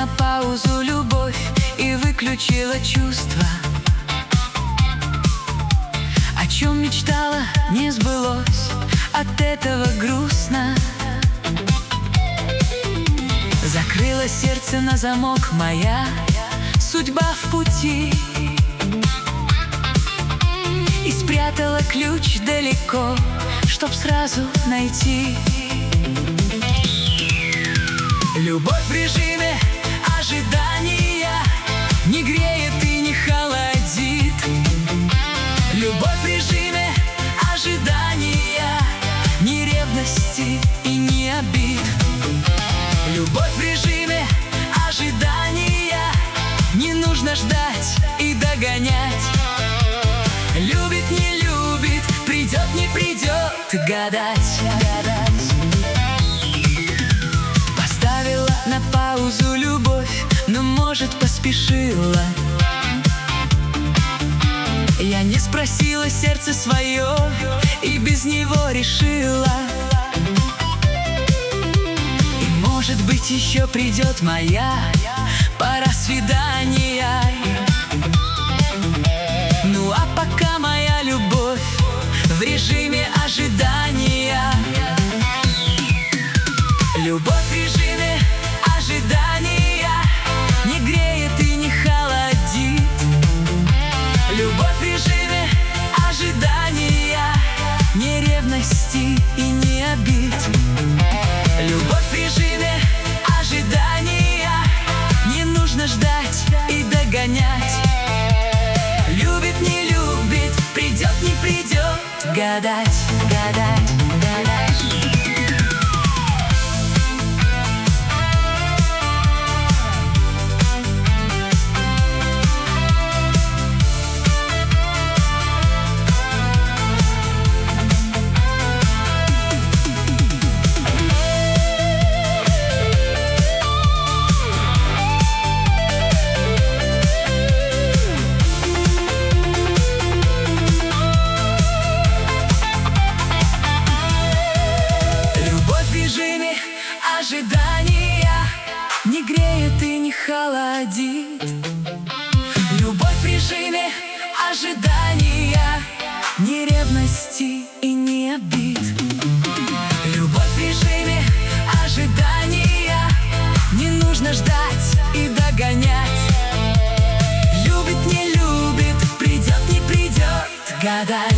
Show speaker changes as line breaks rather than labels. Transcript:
на паузу любовь и выключила чувства. О чем мечтала, не сбылось, от этого грустно. Закрыла сердце на замок, моя судьба в пути, и спрятала ключ далеко, чтоб сразу найти. Любовь в режиме ожидания не греет и не холодит. Любовь в режиме ожидания ни ревности и ни обид. Любовь в режиме ожидания не нужно ждать и догонять. Любит, не любит, придет, не придет, гадать. Поставила на паузу любовь, но, может, поспешила. Я не спросила сердце свое и без него решила. И, может быть, еще придет моя пора свидания. Ну а пока моя любовь в режиме ожидания. Любовь в режиме ожидания не греет и не холодит. Любовь в режиме ожидания ни ревности и ни обид. Любовь в режиме ожидания не нужно ждать и догонять. Любит, не любит, придет, не придет, гадать. Ожидания не греет и не холодит. Любовь в режиме ожидания ни ревности и ни обид. Любовь в режиме ожидания не нужно ждать и догонять. Любит, не любит, придет, не придет, гадать.